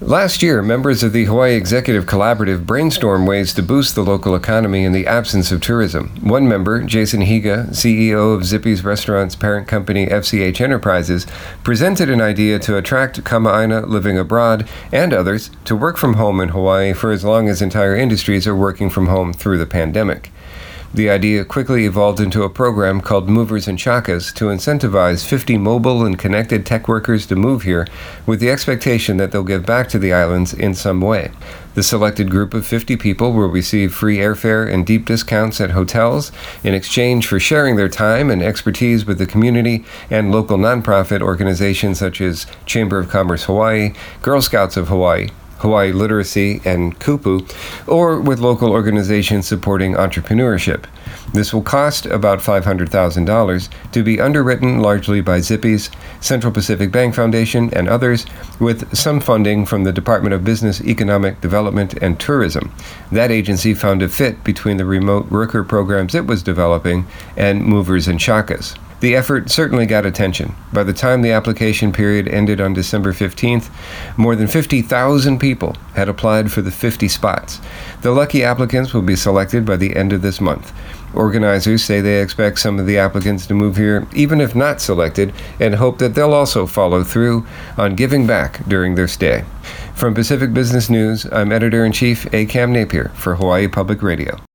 Last year, members of the Hawaii Executive Collaborative brainstormed ways to boost the local economy in the absence of tourism. One member, Jason Higa, CEO of Zippy's Restaurant's parent company FCH Enterprises, presented an idea to attract Kama'aina living abroad and others to work from home in Hawaii for as long as entire industries are working from home through the pandemic. The idea quickly evolved into a program called Movers and Shakas to incentivize 50 mobile and connected tech workers to move here with the expectation that they'll give back to the islands in some way. The selected group of 50 people will receive free airfare and deep discounts at hotels in exchange for sharing their time and expertise with the community and local nonprofit organizations such as Chamber of Commerce Hawaii, Girl Scouts of Hawaii, Hawaii Literacy, and Kupu, or with local organizations supporting entrepreneurship. This will cost about $500,000 to be underwritten largely by Zippy's, Central Pacific Bank Foundation, and others, with some funding from the Department of Business, Economic Development, and Tourism. That agency found a fit between the remote worker programs it was developing and Movers and Shakas. The effort certainly got attention. By the time the application period ended on December 15th, more than 50,000 people had applied for the 50 spots. The lucky applicants will be selected by the end of this month. Organizers say they expect some of the applicants to move here, even if not selected, and hope that they'll also follow through on giving back during their stay. From Pacific Business News, I'm Editor-in-Chief A. Cam Napier for Hawaii Public Radio.